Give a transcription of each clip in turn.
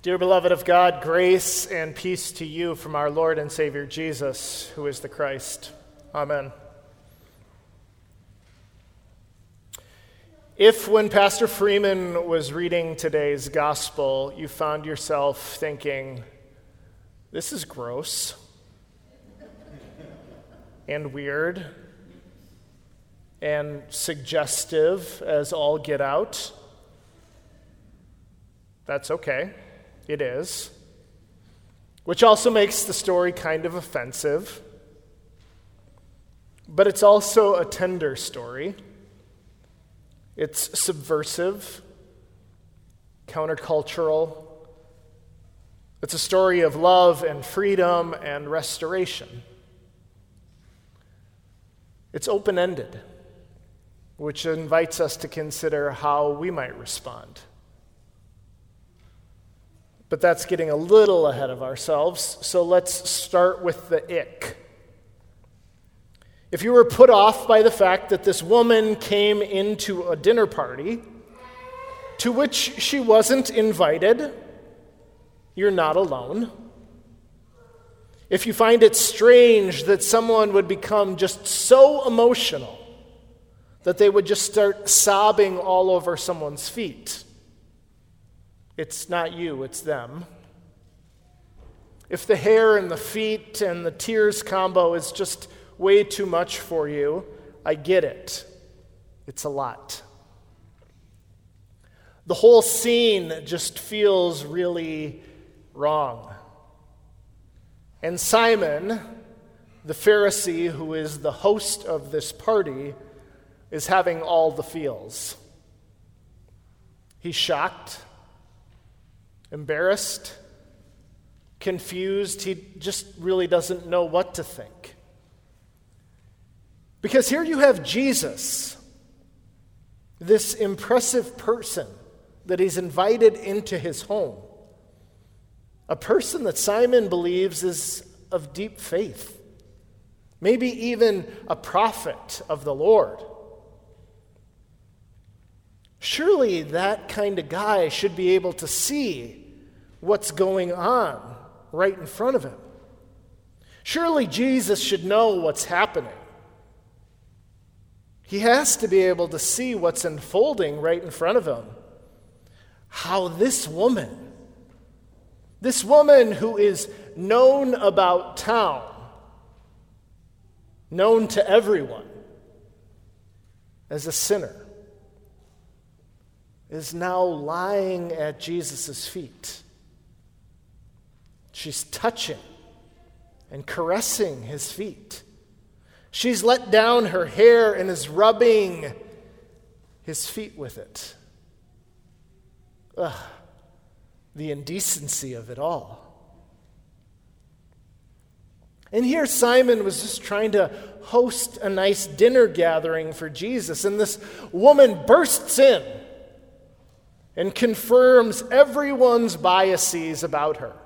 Dear beloved of God, grace and peace to you from our Lord and Savior Jesus, who is the Christ. Amen. If when Pastor Freeman was reading today's gospel, you found yourself thinking, this is gross and weird and suggestive as all get out, that's okay. It is. Which also makes the story kind of offensive. But it's also a tender story. It's subversive, countercultural. It's a story of love and freedom and restoration. It's open-ended, which invites us to consider how we might respond. But that's getting a little ahead of ourselves, so let's start with the ick. If you were put off by the fact that this woman came into a dinner party to which she wasn't invited, you're not alone. If you find it strange that someone would become just so emotional that they would just start sobbing all over someone's feet, it's not you, it's them. If the hair and the feet and the tears combo is just way too much for you, I get it. It's a lot. The whole scene just feels really wrong. And Simon, the Pharisee who is the host of this party, is having all the feels. He's shocked, embarrassed, confused. He just really doesn't know what to think. Because here you have Jesus, this impressive person that he's invited into his home, a person that Simon believes is of deep faith, maybe even a prophet of the Lord. Surely that kind of guy should be able to see what's going on right in front of him. Surely Jesus should know what's happening. He has to be able to see what's unfolding right in front of him. How this woman who is known about town, known to everyone as a sinner, is now lying at Jesus' feet. She's touching and caressing his feet. She's let down her hair and is rubbing his feet with it. Ugh, the indecency of it all. And here Simon was just trying to host a nice dinner gathering for Jesus, and this woman bursts in and confirms everyone's biases about her.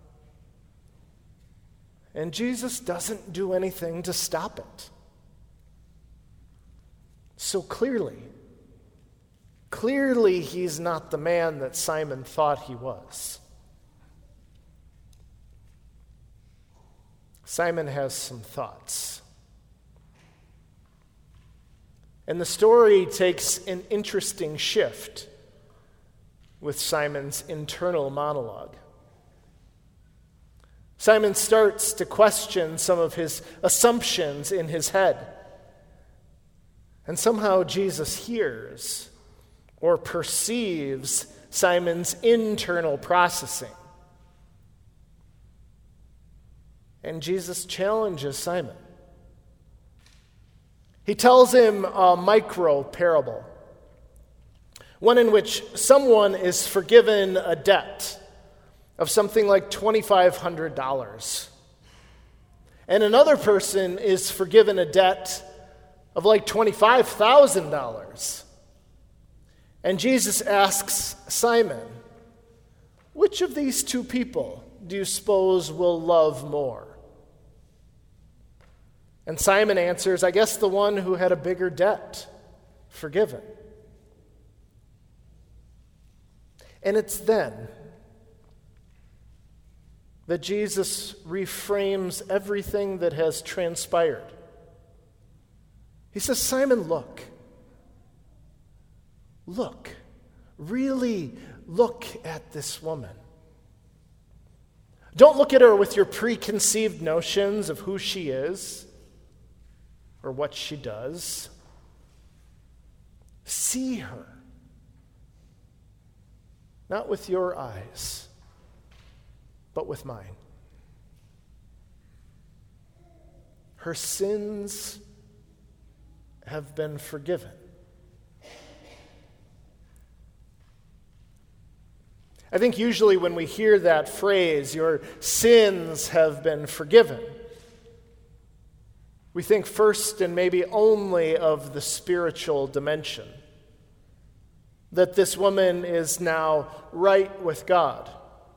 And Jesus doesn't do anything to stop it. So clearly he's not the man that Simon thought he was. Simon has some thoughts. And the story takes an interesting shift with Simon's internal monologue. Simon starts to question some of his assumptions in his head. And somehow Jesus hears or perceives Simon's internal processing. And Jesus challenges Simon. He tells him a micro parable, one in which someone is forgiven a debt of something like $2,500. And another person is forgiven a debt of like $25,000. And Jesus asks Simon, which of these two people do you suppose will love more? And Simon answers, I guess the one who had a bigger debt forgiven. And it's then that Jesus reframes everything that has transpired. He says, Simon, look. Look. Really look at this woman. Don't look at her with your preconceived notions of who she is or what she does. See her. Not with your eyes, but with mine. Her sins have been forgiven. I think usually when we hear that phrase, your sins have been forgiven, we think first and maybe only of the spiritual dimension. That this woman is now right with God.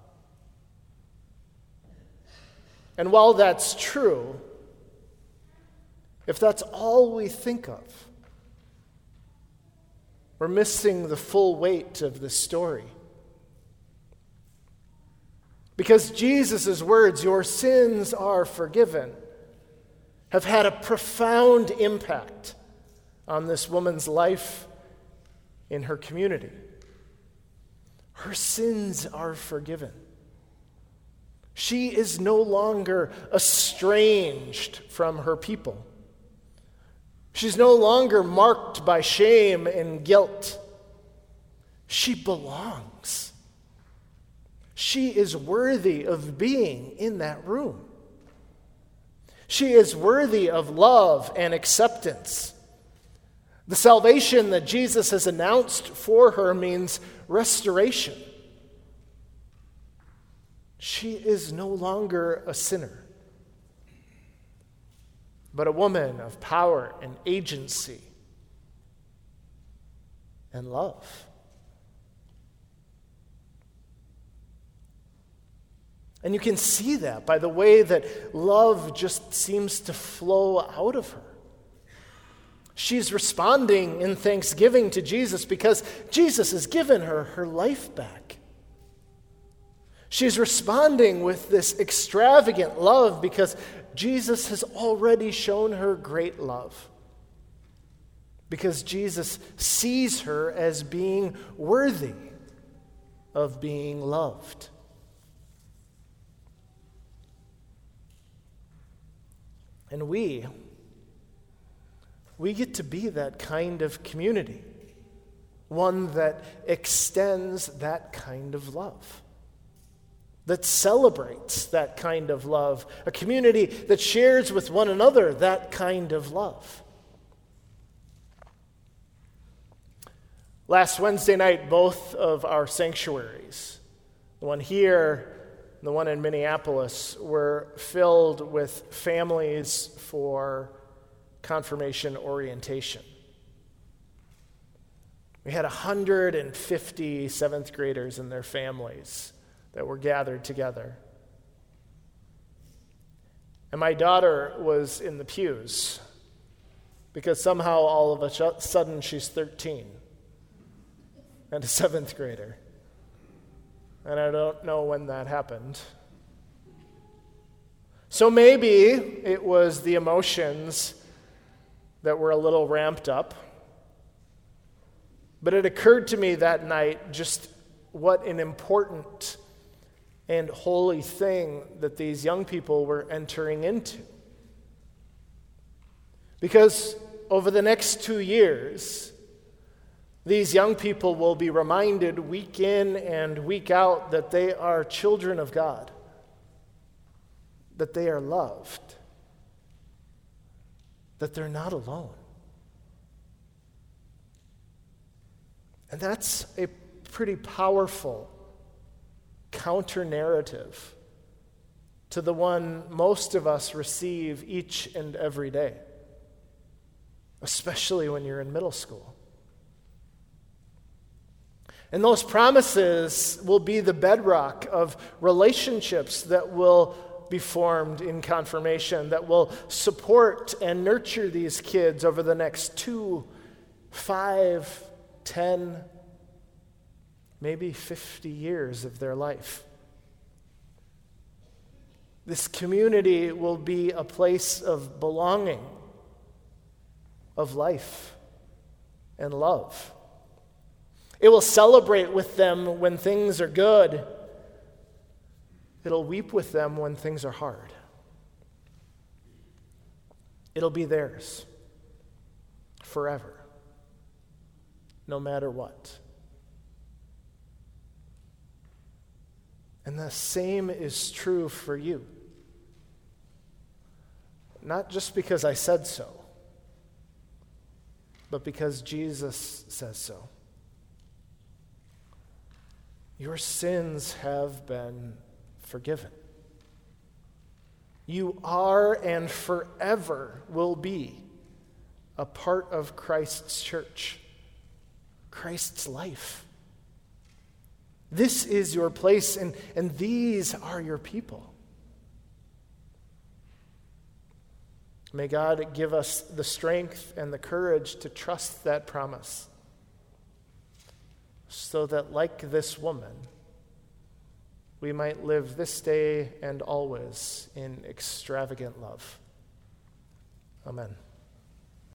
And while that's true, if that's all we think of, we're missing the full weight of the story. Because Jesus' words, your sins are forgiven, have had a profound impact on this woman's life in her community. Her sins are forgiven. She is no longer estranged from her people. She's no longer marked by shame and guilt. She belongs. She is worthy of being in that room. She is worthy of love and acceptance. The salvation that Jesus has announced for her means restoration. She is no longer a sinner, but a woman of power and agency and love. And you can see that by the way that love just seems to flow out of her. She's responding in thanksgiving to Jesus because Jesus has given her her life back. She's responding with this extravagant love because Jesus has already shown her great love. Because Jesus sees her as being worthy of being loved. And we get to be that kind of community, one that extends that kind of love, that celebrates that kind of love, a community that shares with one another that kind of love. Last Wednesday night, both of our sanctuaries, the one here, the one in Minneapolis, were filled with families for confirmation orientation. We had 150 seventh graders and their families that were gathered together. And my daughter was in the pews because somehow all of a sudden she's 13 and a seventh grader. And I don't know when that happened. So maybe it was the emotions that were a little ramped up. But it occurred to me that night just what an important and holy thing that these young people were entering into. Because over the next 2 years, these young people will be reminded week in and week out that they are children of God, that they are loved, that they're not alone. And that's a pretty powerful counter-narrative to the one most of us receive each and every day, especially when you're in middle school. And those promises will be the bedrock of relationships that will be formed in confirmation, that will support and nurture these kids over the next 2, 5, 10, maybe 50 years of their life. This community will be a place of belonging, of life, and love. It will celebrate with them when things are good. It'll weep with them when things are hard. It'll be theirs forever, no matter what. And the same is true for you. Not just because I said so, but because Jesus says so. Your sins have been forgiven. You are and forever will be a part of Christ's church, Christ's life. This is your place, and these are your people. May God give us the strength and the courage to trust that promise, so that, like this woman, we might live this day and always in extravagant love. Amen.